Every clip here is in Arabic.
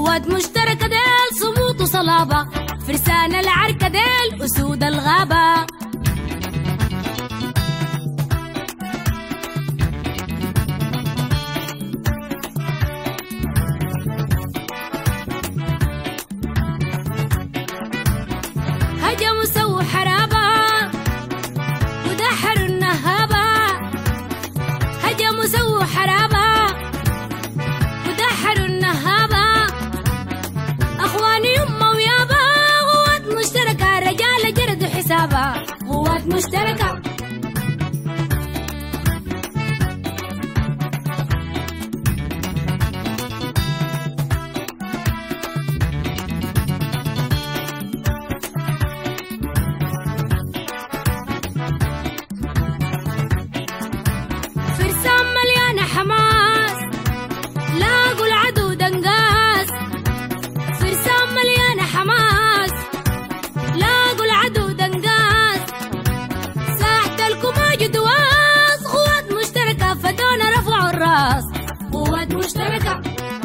قوات مشتركة ديل صمود وصلابة، فرسان العركة ديل أسود الغابة. هجموا سووا حرابة ودحروا النهابة، هجموا سووا حرابة ودحروا النهابة. أخواني يما ويابا قوات مشتركة، رجال جردوا حسابة، قوات مشتركة. فرسان مليانة حماس لاقوا العدو دنقاس، فرسان مليانة حماس لاقوا العدو دنقاس. ساحة الكوماج دواس قوات مشتركة، فدونا رفعوا الراس، قوات مشتركة.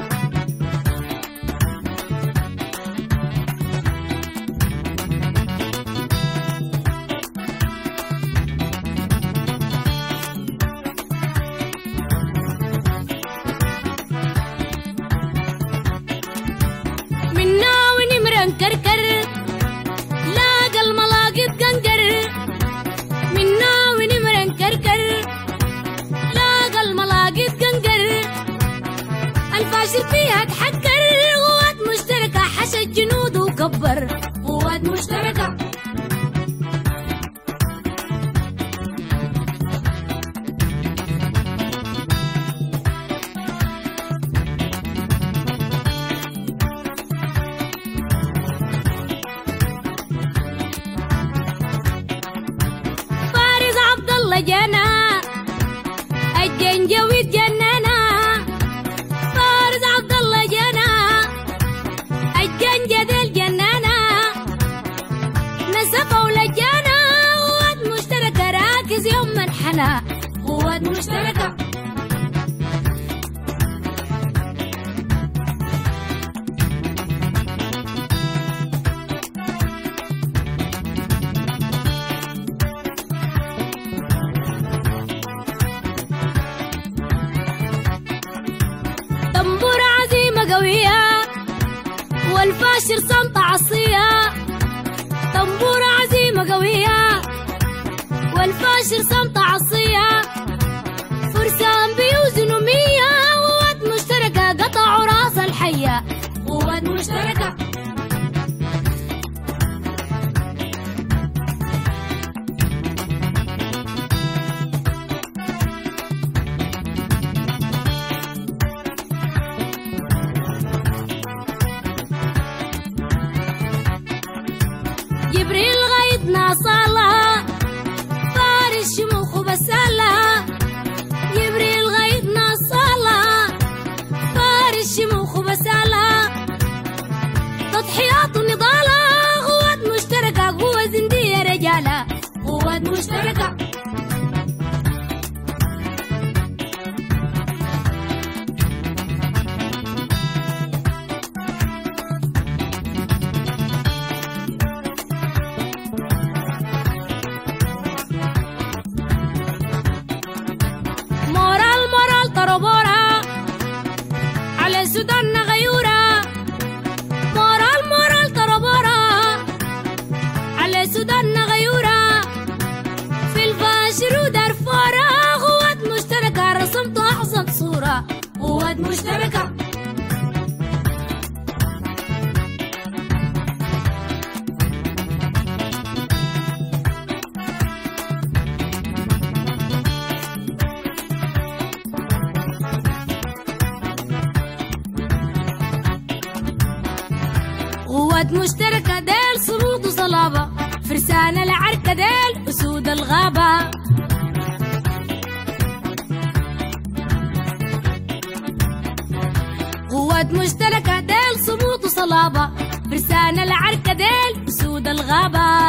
منا ونمر كركر لاقى الملاقط قنقر، منا ونمر كركر لاقى الملاقط قنقر. الفاشل فيها تحكر، قوات مشتركة حشد جنود وكبر، قوات مشتركة. فارس عبد الله جانا الجنجويد جننا، فارس عبد الله جانا الجنجد الجننا. نسفوا لجانا قوات مشتركة، راكز يوم منحنى، قوات مشتركة. طنبور عزيمة قوية والفاشر صمت عصية، طنبور عزيمة قوية والفاشر صمت عصية. فرسان بيوزنوا 100 قوات مشتركة، قطعوا راس الحية، قوات مشتركة. جبريل غيدنا صلاة فارس شموخ بسالة، جبريل غيدنا صلاة فارس شموخ بسالة. تضحيات ونضالة قوات مشتركة، قوة زندية رجالة، قوات مشتركة. مورال طربورة على السودان غيورة، مورال طربورة على السودان غيورة. في الفاشر ودرفورة قوات مشتركة، رسمت أحسن صورة، قوات مشتركة. قوات مشتركة ديل صمود وصلابة، فرسان العركة ديل أسود الغابة. قوات مشتركة ديل صمود وصلابة، فرسان العركة ديل أسود الغابة.